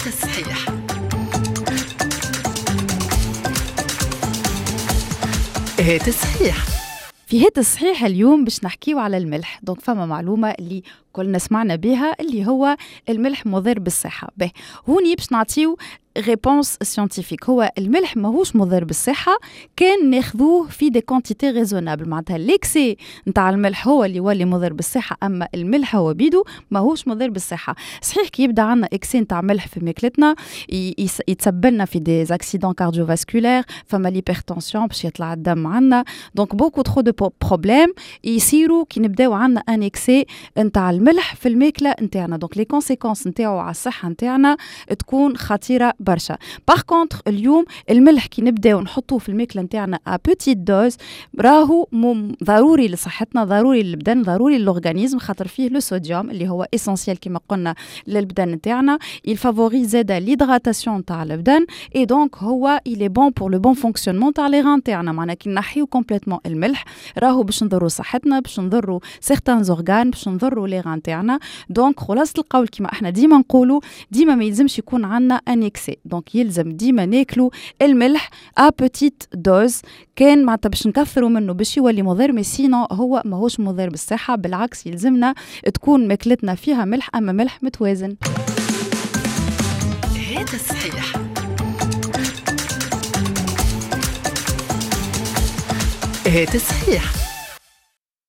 الصحيح. هات الصحيح. في هات الصحيح اليوم باش نحكيو على الملح. دونك فما معلومة اللي كلنا سمعنا بها اللي هو الملح مضر بالصحة. به هوني باش نعطيو ريبونس سيانتيفيك. هو الملح ماهوش مضر بالصحة كان ناخذوه في دي كونتيتي ريزونابل. معناتها ليكسي نتاع الملح هو اللي يولي مضر بالصحة، أما الملح هو بيدو ماهوش مضر بالصحة. صحيح كي يبدا عنا اكسي نتاع ملح في ماكلتنا يتسبلنا في دي اكسيدون كارديوفاسكولير، فما ليبرتنسيون باش يطلع الدم عنا. دونك بوكو ترو دو بروبليم يصيروا كي نبداو عنا ان اكسي نتاع الملح في الماكلة نتاعنا. دونك لي كونسيكونس نتاعو على الصحة نتاعنا تكون خطيرة برشا. باغ كونتر اليوم الملح كي نبداو نحطوه في الماكله نتاعنا ا بوتيت دوز راهو ضروري لصحتنا، ضروري للبدن، ضروري للأورغانيزم، خاطر فيه لو صوديوم اللي هو اسينسيال كما قلنا للبدن نتاعنا. يفافوريز زادا ليدغاتاسيون تاع البدن اي دونك هو إلي بون بور لو بون فونكسيونمون تاع لي غان تاعنا. معناها كي نحيو كومبليتمون الملح راهو باش نضروا صحتنا، باش نضروا سيغتان زورغان، باش نضروا لي غان تاعنا. دونك خلاصه القول كما احنا ديما نقولوا ديما ما يلزمش يكون عندنا ان اكسي. دونك يلزم ديما ناكلوا الملح ا بوتيت دوز، كان معناتها باش نكثروا منه باش يولي مضر، مي سينو هو ماهوش مضر بالصحه. بالعكس يلزمنا تكون ماكلتنا فيها ملح، اما ملح متوازن. هات الصحيح. هات الصحيح.